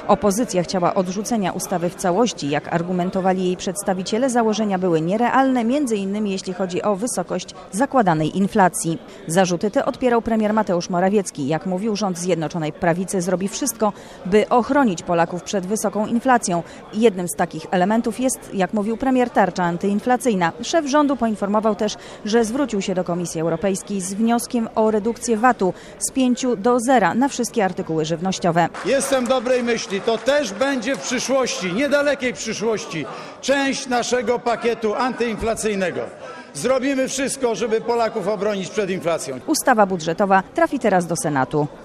Opozycja chciała odrzucenia ustawy w całości. Jak argumentowali jej przedstawiciele, założenia były nierealne, m.in. jeśli chodzi o wysokość zakładanej inflacji. Zarzuty te odpierał premier Mateusz Morawiecki. Jak mówił, rząd Zjednoczonej Prawicy zrobi wszystko, by ochronić Polaków przed wysoką inflacją. Jednym z takich elementów jest, jak mówił premier, tarcza antyinflacyjna. Szef rządu poinformował też, że zwrócił się do Komisji Europejskiej z wnioskiem o redukcję VAT-u z 5 do 0 na wszystkie artykuły żywnościowe. Jestem dobrej myśli. To też będzie w przyszłości, niedalekiej przyszłości, część naszego pakietu antyinflacyjnego. Zrobimy wszystko, żeby Polaków obronić przed inflacją. Ustawa budżetowa trafi teraz do Senatu.